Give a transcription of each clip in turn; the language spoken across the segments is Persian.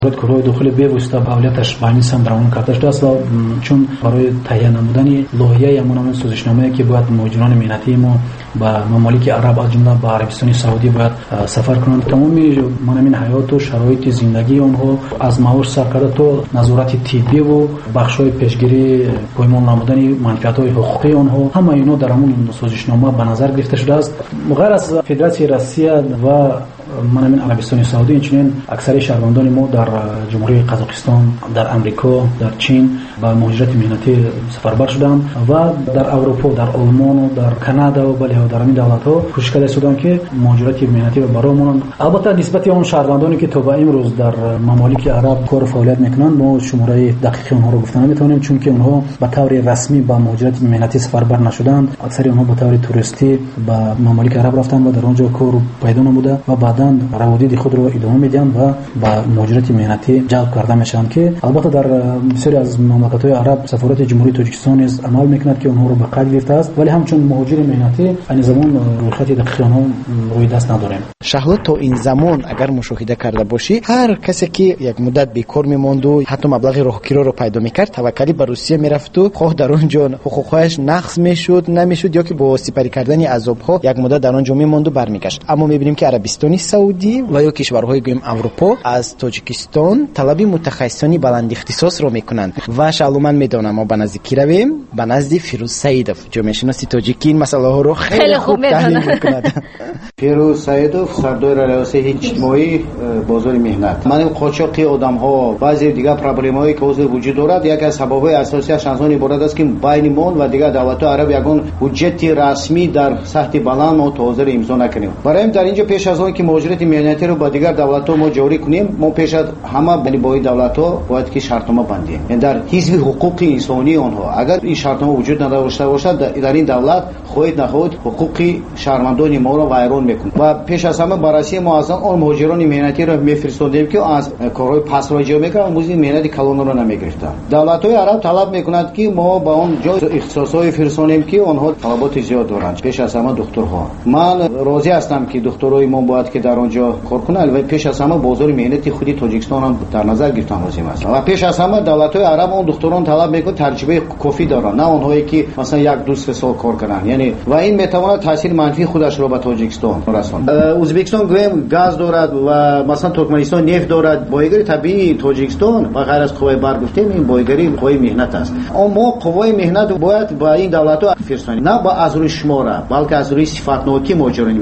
کارهای داخلی بوسته فعالیتش بانی سندران کرده شده است و چون برای تهیه نمودن لایحه امون سازشنامه‌ای که باید مهاجران مهنتی ما به ممالک عرب از جمله به عربستان سعودی باید سفر کنند، تمامی منامین حیات و شرایط زندگی آنها از معاش سر کرده تا نظارت طبی و بخش‌های پیشگیری پایمال نمودن منفعت‌های حقوقی آنها، همه اینا در همون سازشنامه به نظر گرفته شده است. غیر از فدراسیون روسیه و منامین عربستان سعودی، اینچنین اکثر شهروندان ما در جمهوری قزاقستان، در امریکا، در چین با مهاجرت مهنتی سفربر شدند و در اروپا، در آلمان و در کانادا و بله در همین دولت‌ها کوشش کرده شدند که مهاجرت مهنتی رو برامون. البته نسبت اون شهروندانی که تا به امروز در ممالک عرب کار فعالیت میکنند ما شماره دقیق اونها رو گفتن نمیتونیم، چون که اونها به طور رسمی با مهاجرت مهنتی سفربر نشدند. اکثر اونها به طور توریستی به ممالک عرب رفتند و در اونجا کار پیدا نموده و بعداً روابط خود رو ادامه میدن و با مهاجرت مهنتی جلب کرده میشن که البته در بسیاری از مملکت‌های عرب سفارت جمهوری تاجیکستان نیز عمل میکند که اونها رو به قید گرفته است، ولی همچون مهاجر مهنتی این زمان روی خط دقیق اونها روی دست نداریم. شهلا تا این زمان اگر مشاهده کرده باشی هر کسی که یک مدت بیکار میموند و حتی مبلغ راهگیری رو پیدا میکرد توکلی به روسیه میرفت و خواه در اونجا حقوقش نقض میشد نمیشد یا که با سپری کردن عذاب‌ها یک مدت در اونجا میموند و برمیگشت. اما میبینیم که عربستان سعودی و یا کشورهای گویم اروپا از تاجیکستان طلب متخصصانی بلند اختصاص رو میکنند و شالومن میدونم ما به نزدیکی رویم به نزد فیروز سعیدوف جامعه شناسی تاجیکی این مسئله ها رو خیلی خوب تحلیل میکند. فیروز سعیدوف سردار ریاست اجتماعی بازار مهنت. من قاچاقی آدم ها بعضی دیگه پروبلم هایی که وجود دارد یک از سبب‌های اساسیش از آن عبارت است که بین ما و دیگه دولت عرب یگان حجت رسمی در سطح بلند ما تا حاضر امضا نکنیم. برای در اینجا پیش از آن که مهاجرت مهنتی رو با دیگر دولت‌ها ما جاری کنیم ما پیش از همه یعنی با این دولت‌ها باید که شرطنامه بندیم. یعنی در حزب حقوق انسانی آنها اگر این شرطنامه وجود نداشته باشد در این دولت خواهد نخواهد حقوق شهروندان ما رو ویران میکنه و پیش از همه بررسی ما از آن مهاجران مهنتی رو میفرستادیم که از کارهای پس‌رایی میکنن موزی مهنتی کلان رو نمیگرفتن. دولت‌های عرب طلب میکنند که ما با اون جای اختصاصای فرستانیم که آنها طلبات زیاد دارند. پیش از همه دکترها من راضی هستم که دکترای ما باید که در آنجا کار کنند و پیش از همه بازار مهنتی خودی تاجیکستان هم در نظر گرفتن لازم است و پیش از همه دولت‌های عرب اون دکتران طلب میکنند تجربه کافی دارن نه اونهایی که مثلا یک دو سه سال کار کنن یعنی و این میتواند تاثیر منفی خودش رو به تاجیکستان رساند. ازبکستان گویم گاز دارد و مثلا ترکمنستان نفت دارد. بایگری طبیعی تاجیکستان و غیر از قوای برق گفتیم این بایگری قوای مهنت است. اما قوای مهنت باید با این دولت‌ها فرستانی نه با از روی شماره بلکه از روی صفاتناکی مهاجران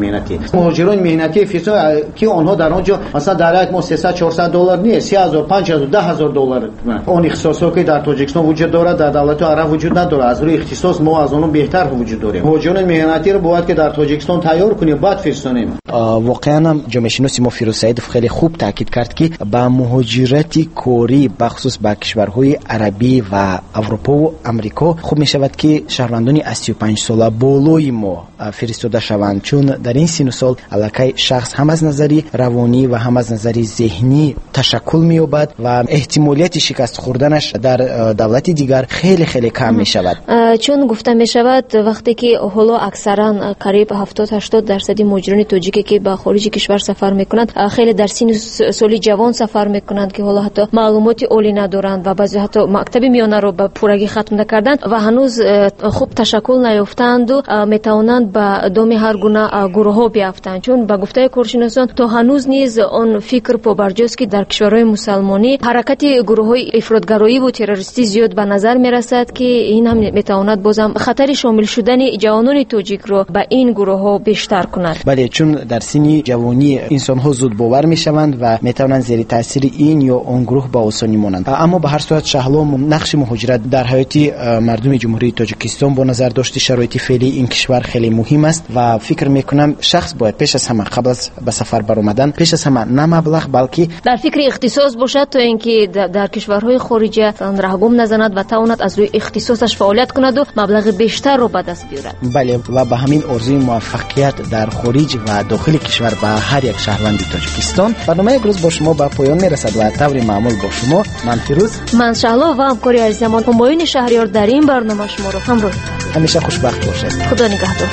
مهنتی فرستان که آنها در آنجا مثلا در یک ماه 300 400 دلار نیست 3000 5000 10000 دلار اون اختصاصی که در تاجیکستان وجود دارد در دولت عرب وجود نداره. از روی اختصاص ما از اون بهتر وجود داریم. مهاجران مهنتی رو باید که در تاجیکستان تیار کنیم بعد فرستانیم. واقعا هم جامعه شناسی ما فیروز سعیدوف خیلی خوب تاکید کرد که با مهاجرت کاری بخصوص با کشورهای عربی و اروپا و امریکا خوب می شود که شهروندان 35 ساله بالای ما فرستاده شوند چون در این سن و سال علاقه شخص هم از نظری روانی و هم از نظری ذهنی تشکل می‌یابد و احتمالیت شکست خوردنش در دولت دیگر خیلی خیلی کم می شود. چون گفته می شود وقتی که حالا اکثرا قریب 70-80% مهاجران تاجیکی که به خارج کشور سفر میکنند خیلی در سن سالی جوان سفر میکنند که حالا حتی معلومات عالی ندارند و بعضی حتی مکتب میانه رو به پورگی ختم نکردند و هنوز خوب تشکل نیافتند و میتوانند به دام هر گونه گروه ها بیافتند. چون به گفته کارشناسان تا هنوز نیز آن فکر پابرجاست که در کشورهای مسلمانی حرکت گروه های افراطگرایی و تروریستی زیاد به نظر میرسد که این هم میتواند بازم خطر شامل شدن جوانان تاجیک رو به این گروه ها بیشتر کند. بله چون در سن جوانی انسان ها زود باور میشوند و میتوانند زیر تاثیر این یا اون گروه با آسانی مانند. اما به هر صورت شهلا نقش مهاجرت در حیات مردم جمهوری تاجیکستان با نظر داشت شرایط فعلی این کشور خیلی مهم است و فکر میکنم شخص باید پیش از همه قبل از به سفر برآمدن پیش از همه نه مبلغ بلکه در فکر اختصاص باشد تا اینکه در کشورهای خارجی رهگم نزند و تواند از روی اختصاصش فعالیت کند و مبلغ بیشتر رو به دست بیارد. بله و به همین آرزوی موفقیت در خارج و داخل کشور به هر یک شهروند تاجیکستان. برنامه امروز با شما به پایان میرسد و طور معمول با شما من فیروز من شهلا و همکاری عزیزمان همایون شهریار در این برنامه شما رو همراه همیشه خوشبخت باشید. خدا نگهدار.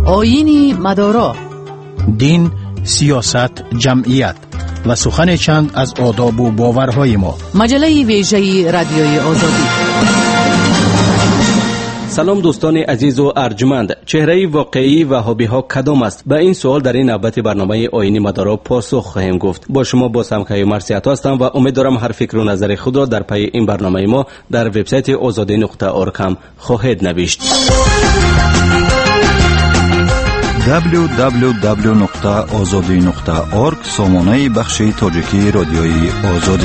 آیین مدارا، دین، سیاست، جمعیت و سخن چند از آداب و باورهای ما. مجله ویژه رادیوی آزادی. سلام دوستان عزیز و ارجمند، چهره واقعی وهابی ها کدام است؟ به این سوال در این نوبت برنامه آیین مدارا پاسخ خواهیم گفت. با شما با سمکای مرسیت هستم و امیدوارم هر فکر و نظر خود را در پی این برنامه ما در وبسایت azadi.org هم خواهید نوشت. www.azadi.org سامانه بخش تاجیکی رادیوی آزادی.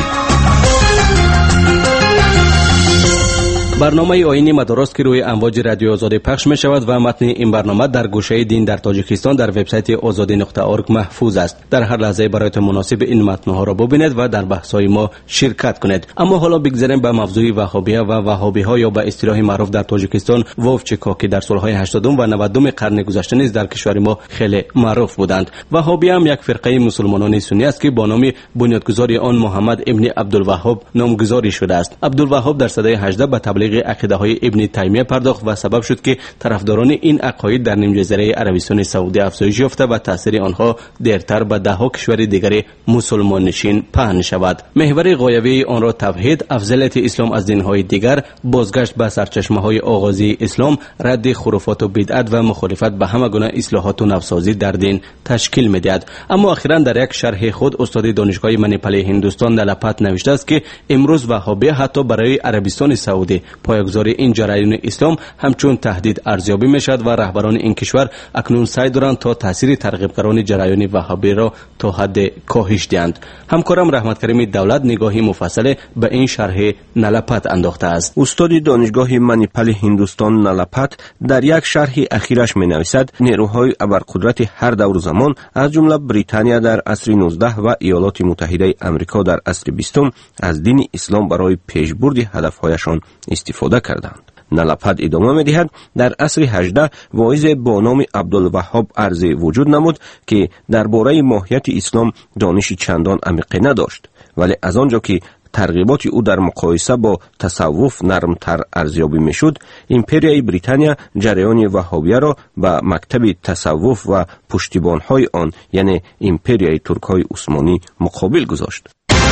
برنامه آیین مداراست که روی امواج رادیو آزادی پخش می شود و متن این برنامه در گوشه دین در تاجیکستان در وبسایت azadi.org محفوظ است. در هر لحظه برایتان مناسب این متن‌ها را ببینید و در بحث‌های ما شرکت کنید. اما حالا بگذاریم به موضوع وهابیه و وهابی‌ها یا به اصطلاح معروف در تاجیکستان ووفچکا که در سال‌های 80 و 90 قرن گذشته نیز در کشور ما خیلی معروف بودند. وهابیه هم یک فرقه مسلمانان سنی است که با نام بنیانگذار آن محمد ابن عبدالوهاب نامگذاری شده است. عبدالوهاب در سده 18 به تبلیغ عقیده های ابن تیمیه پرداخت و سبب شد که طرفداران این عقاید در نیم جزیره عربستان سعودی افزایش یافته و تاثیر آنها دیرتر به دهها کشور دیگر مسلمان نشین پهن شود. محور غایوی آن را توحید، افضلیت اسلام از دین‌های دیگر، بازگشت به سرچشمه‌های آغازی اسلام، رد خرافات و بدعت و مخالفت به همه گونه اصلاحات و نوسازی در دین تشکیل می‌دهد. اما اخیراً در یک شرح خود استاد دانشگاه منیپل هندوستان نلپت نوشته است که امروز وهابی حتی برای عربستان سعودی پایه‌گذاری این جریان اسلام همچون تهدید ارزیابی میشد و رهبران این کشور اکنون سعی دارند تا تاثیر ترغیبگران جریان وهابی را تا حد کاهش دهند. همکارم رحمت کریم دولت نگاهی مفصل به این شرح نلپت انداخته است. استاد دانشگاه منیپل هندوستان نلپت در یک شرح اخیرش می‌نویسد نیروهای ابرقدرت هر دور زمان از جمله بریتانیا در عصر 19 و ایالات متحده آمریکا در عصر 20 از دین اسلام برای پیشبرد هدف‌هایشان استفاده کردند. نلپت ادامه می‌دهد در عصر 18 واعظ با نام عبدالوهاب عرضی وجود نمود که درباره ماهیت اسلام دانشی چندان عمیق نداشت، ولی از آنجا که ترغیبات او در مقایسه با تصوف نرمتر ارزیابی میشد، امپریای بریتانیا جریان وهابیه را به مکتب تصوف و پشتیبان‌های آن یعنی امپریای ترک‌های عثمانی مقابل گذاشت.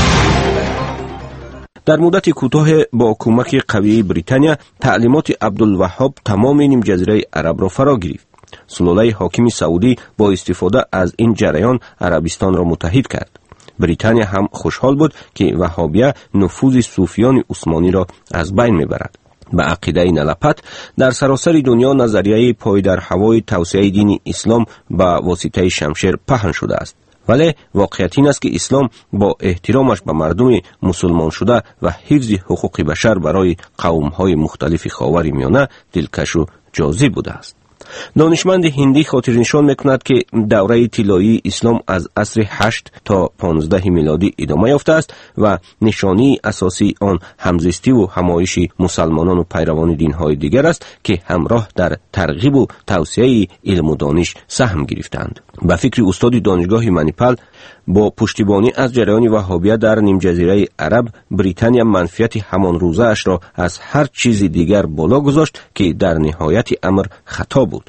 در مدت کوتاه با کمک قوی بریتانیا تعلیمات عبدالوهاب تمام نیم جزیره عرب را فرا گرفت. سلاله حاکم سعودی با استفاده از این جریان عربستان را متحد کرد. بریتانیا هم خوشحال بود که وهابیه نفوذ صوفیان عثمانی را از بین میبرد. به عقیده نلپت در سراسر دنیا نظریه پای در هوای توسعه دین اسلام به واسطه شمشیر پهن شده است. ولی واقعیت این است که اسلام با احترامش به مردم مسلمان شده و حفظ حقوق بشر برای قوم‌های مختلف خاورمیانه دلکش و جاذب بوده است. دانشمند هندی خاطر نشان میکند که دوره طلایی اسلام از عصر 8 تا 15 میلادی ادامه یافته است و نشانی اساسی آن همزیستی و همایش مسلمانان و پیروان دین‌های دیگر است که همراه در ترغیب و توسعه علم و دانش سهم گرفتند. به فکر استاد دانشگاه منیپل، با پشتیبانی از جریان وهابیه در نیم جزیره عرب، بریتانیا منفعت همان روزه اش را از هر چیز دیگر بالا گذاشت که در نهایت امر خطا بود.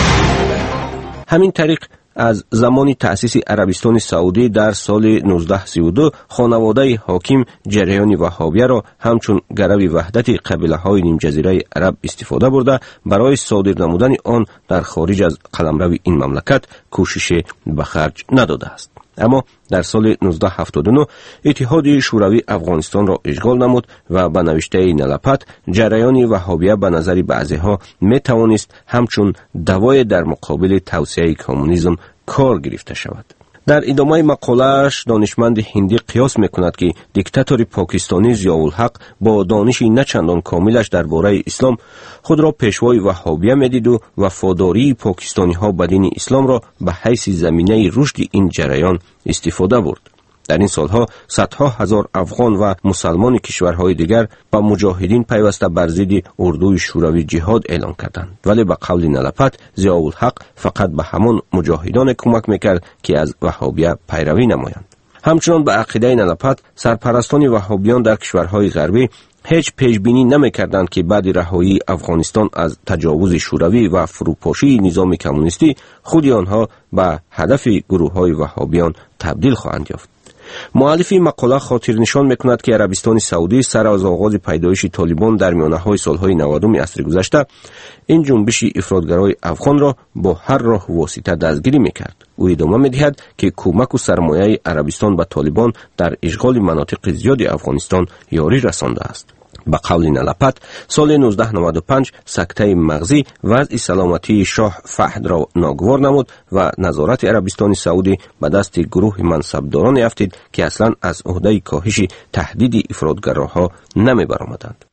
همین طریق از زمان تأسیس عربستان سعودی در سال 1932 خانواده حاکم جریان وهابیه را همچون گرو وحدت قبیله‌های نیم جزیره عرب استفاده برده برای صادر نمودن آن در خارج از قلمرو این مملکت کوشش به خرج نداده است. اما در سال 1979 اتحاد شوروی افغانستان را اشغال نمود و به نوشته نلپت جریان وهابیه به نظر بعضی‌ها می توانست همچون دوای در مقابل توسعه کمونیسم کار گرفته شود. در ادامه مقاله‌اش دانشمند هندی قیاس می‌کند که دیکتاتور پاکستانی ضیاءالحق با دانش نچندان کاملش درباره اسلام خود را پیشوای وهابیه می‌دید و وفاداری پاکستانی‌ها به دین اسلام را به حیث زمینه رشد این جریان استفاده برد. در این سالها صدها هزار افغان و مسلمان کشورهای دیگر با مجاهدین پیوسته بر ضد اردوی شوروی جهاد اعلان کردند، ولی به قول نلپت ضیاءالحق فقط به همان مجاهدان کمک میکرد که از وهابیه پیروی نمایند. همچنان به عقیده نلپت سرپرستان وهابیان در کشورهای غربی هیچ پیشبینی نمی‌کردند که بعد رهایی افغانستان از تجاوز شوروی و فروپاشی نظام کمونیستی خود آنها به هدف گروه‌های وهابیان تبدیل خواهند یافت. مؤلف مقاله خاطر نشان می‌کند که عربستان سعودی سر از آغاز پیدایش طالبان در میانه‌های سال‌های 90 عصر گذشته این جنبش افراطگرای افغان را با هر راه و واسطه دستگیری می‌کرد. او ادامه می‌دهد که کمک و سرمایه عربستان به طالبان در اشغال مناطق زیاد افغانستان یاری رسانده است. به قول نلپت سال 1995 سکته مغزی وضع سلامتی شاه فهد را ناگوار نمود و نظارت عربستان سعودی به دست گروه منصبداران افتید که اصلا از عهده کاهش تهدید افراطگراها نمی برآمدند.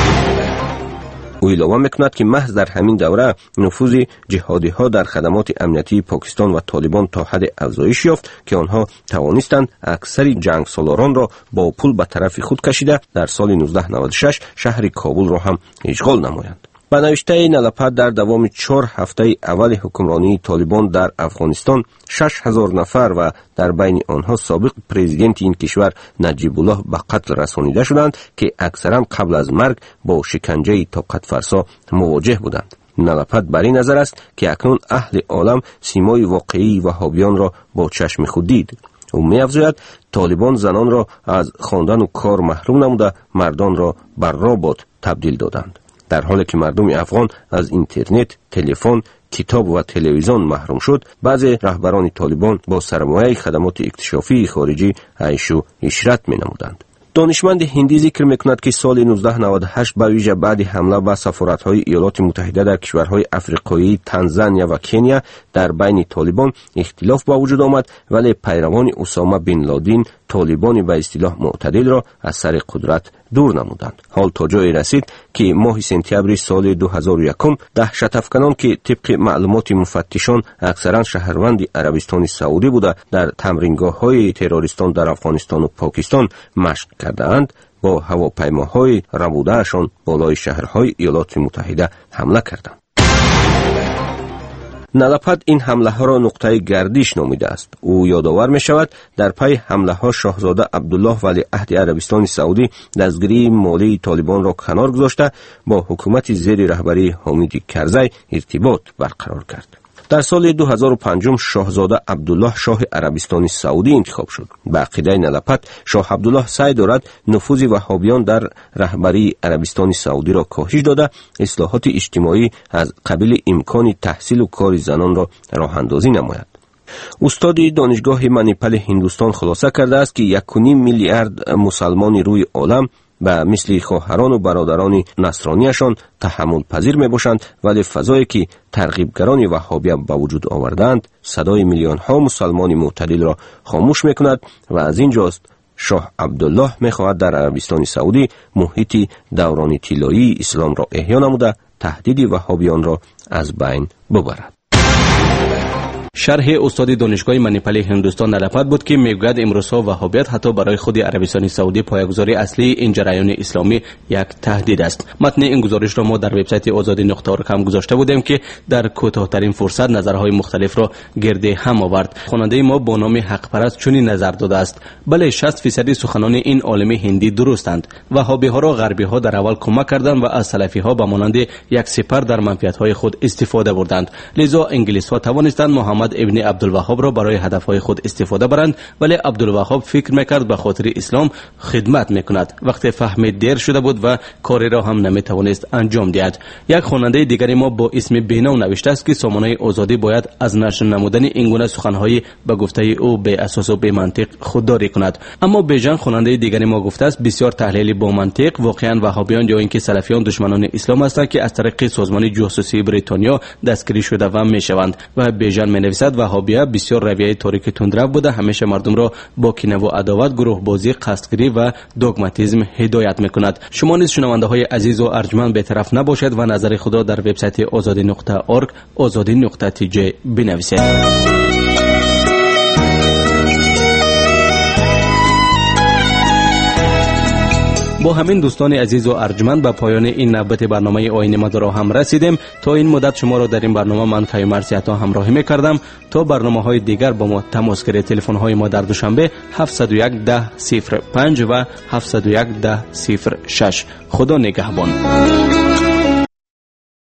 او اعلام می‌کند که محض در همین دوره نفوذ جهادی ها در خدمات امنیتی پاکستان و طالبان تا حد افزایش یافت که آنها توانستند اکثر جنگ سالاران را با پول به طرف خود کشیده در سال 1996 شهر کابل را هم اشغال نمایند. به نوشته نلپت در دوام 4 هفته اول حکمرانی طالبان در افغانستان 6000 نفر و در بین آنها سابق پرزیدنت این کشور نجیب الله به قتل رسانیده شدند که اکثرا قبل از مرگ با شکنجه طاقت فرسا مواجه بودند. نلپت بر این نظر است که اکنون اهل عالم سیمای واقعی وهابیان را با چشم خود دید. او می‌افزاید طالبان زنان را از خواندن و کار محروم نموده مردان را بر ربات تبدیل دادند، در حالی که مردم افغان از اینترنت، تلفن، کتاب و تلویزیون محروم شد. بعضی رهبران طالبان با سرمایه خدمات اکتشافی خارجی عیش و عشرت می‌نمودند. دانشمند هندی ذکر می‌کند که سال 1998 به ویژه بعد حمله به سفارت‌های ایالات متحده در کشورهای افریقایی تانزانیا و کنیا در بین طالبان اختلاف به وجود آمد، ولی پیروان اسامه بن لادن طالبان به اصطلاح معتدل را از سر قدرت دور نمودند. حال تا جایی رسید که ماه سپتامبر سال 2001 دهشت افکنان که طبق معلومات مفتشان اکثرا شهروند عربستان سعودی بوده در تمرینگاه‌های تروریستان در افغانستان و پاکستان مشق کردند، با هواپیماهای ربوده‌شان بالای شهرهای ایالات متحده حمله کردند. نلپت این حمله ها را نقطه گردش نامیده است. او یادآور می شود در پی حمله ها شاهزاده عبدالله ولیعهد عربستان سعودی دستگیری مالی طالبان را کنار گذاشته با حکومت زیر رهبری حامد کرزی ارتباط برقرار کرد. در سال 2005 شاهزاده عبدالله شاه عربستان سعودی انتخاب شد. به عقیده نلپت شاه عبدالله سعی دارد نفوذ وهابیان در رهبری عربستان سعودی را کاهش داده اصلاحات اجتماعی از قبیل امکان تحصیل و کار زنان را راه اندازی نماید. استاد دانشگاه منیپل هندوستان خلاصه کرده است که 1.5 میلیارد مسلمان روی عالم به مثل خواهران و برادران نصرانیشان تحمل پذیر می باشند، ولی فضایی که ترغیبگران وهابیه به وجود آوردند صدای میلیون ها مسلمان معتدل را خاموش می کند و از اینجاست شاه عبدالله می خواهد در عربستان سعودی محیط دوران طلایی اسلام را احیا نموده تهدید وهابیان را از بین ببرد. شرح استاد دانشگاه منیپل هندوستان نلپت بود که میگوید امروزها وهابیت حتی برای خود عربستان سعودی پایه‌گذاری اصلی این جریان اسلامی یک تهدید است. متن این گزارش را ما در وبسایت azadi.org هم گذاشته بودیم که در کوتاه‌ترین فرصت نظرهای مختلف را گرد هم آورد. خواننده ما با نام حق پرست چنین نظر داده است: بله 60% سخنان این عالم هندی درستند. وهابی‌ها را غربی‌ها در اول کمک کردند و از سلفی‌ها به مانند یک سپر در منفعت‌های خود استفاده بردند. لذا انگلیس‌ها توانستند محمد ابن عبدالوهاب را برای هدفهای خود استفاده برند، ولی عبدالوهاب فکر میکرد به خاطر اسلام خدمت میکند. وقتی فهمید دیر شده بود و کاری را هم نمیتوانست انجام دهد. یک خواننده دیگری ما با اسم بینو نوشته است که سامانه آزادی باید از نشر نمودن این گونه سخنهای به گفته او بی اساس و بی منطق خودداری کند. اما بیژن خواننده دیگری ما گفته است بسیار تحلیل با منطق واقعا وهابیان یا اینکه سلفیان دشمنان اسلام هستند که از طریق سازمان جاسوسی بریتانیا دستگیری شده و میشوند. و بیژن مینویسد وهابیه بسیار رویه تاریک تندرو بوده، همیشه مردم را با کینه و عداوت، گروه بازی، قصدگیری و دوگماتیسم هدایت میکند. شما نیز شنونده های عزیز و ارجمند بی‌طرف نباشید و نظر خود را در وبسایت azadi.org azadi.tj بنویسید. با همین دوستان عزیز و ارجمند به پایان این نوبت برنامه آیین مدارا هم رسیدیم. تا این مدت شما را در این برنامه من قیوم مرسیتا همراهی می‌کردم. تا برنامه‌های دیگر با ما تماس گیرید. تلفن‌های ما در دوشنبه 701 10 05 و 701 10 06. خدا نگهبان.